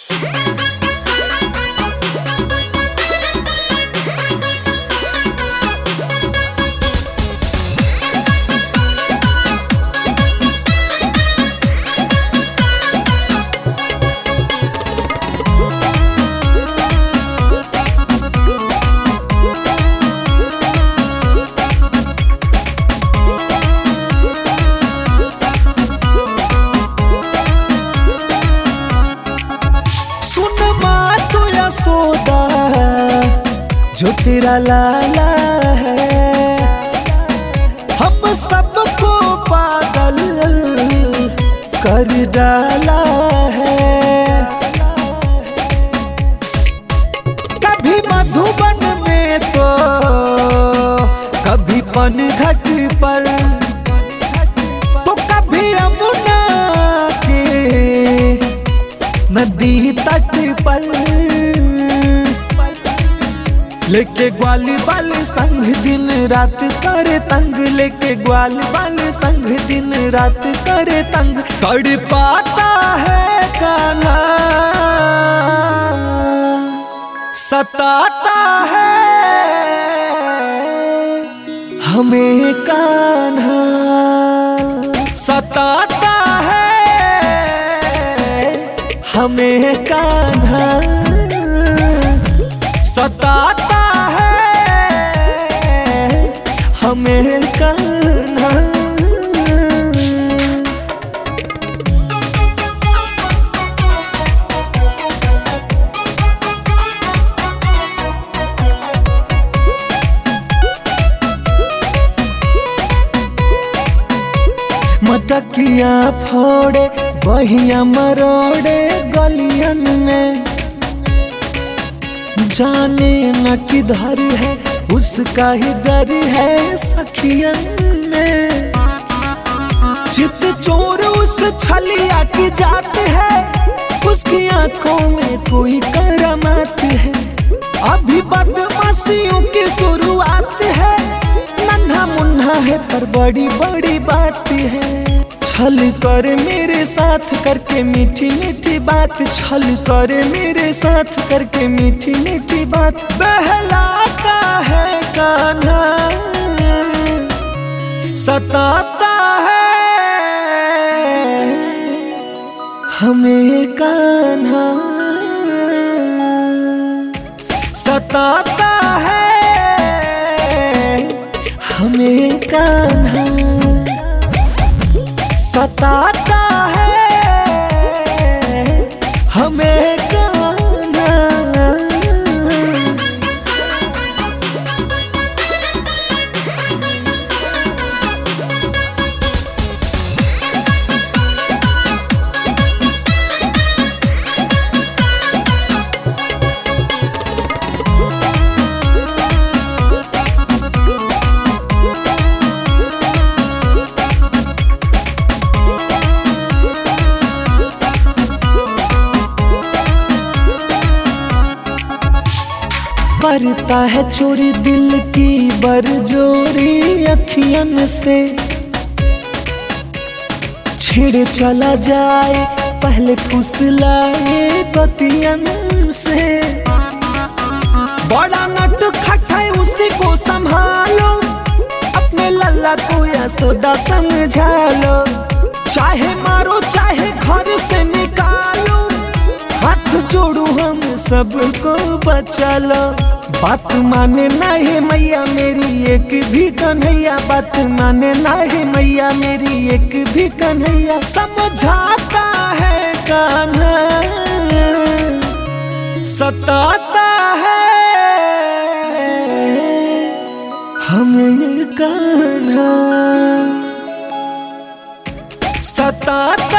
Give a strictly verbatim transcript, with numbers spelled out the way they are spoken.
जो तेरा लाला है हम सबको पागल कर डाला है। कभी मधुबन में तो कभी पनघट पर तो कभी यमुना के नदी तट पर लेके ग्वाली बाल संग दिन रात करे तंग, लेके ग्वाली बाल संग दिन रात करे तंग। तड़ पाता है कान्हा सताता है हमें कान्हा सताता है हमें कान्हा सताता हमें कान्हा। मटकिया फोड़े बहिया मरोड़े गलियन में, जाने न किधर है उसका ही डर है सखियन में। चित चोर उस छलिया की जात है, उसकी आंखों में कोई करामात है। अभी बदमाशियों की शुरुआत है, नन्हा मुन्हा है पर बड़ी बड़ी बात है। छल कर मेरे साथ करके मीठी मीठी बात, छल कर मेरे साथ करके मीठी मीठी बात। बहलाता है कान्हा सताता है हमें कान्हा सताता है हमें कान्हा सताता है हमें कान्हा। करता है चोरी दिल की बरजोरी अखियन से, छेड़ चला जाए पहले फुसलाए बतियन से। बड़ा नट खट है उसी को संभालो, अपने लल्ला को या सौदा समझा लो। चाहे मारो चाहे घर से निकालो, हाथ जोड़ो हम सबको बचा लो। बात माने ना है मैया मेरी एक भी कन्हैया, बात माने ना है मैया मेरी एक भी कन्हैया। समझाता है कान्हा सताता है हमें कान्हा सताता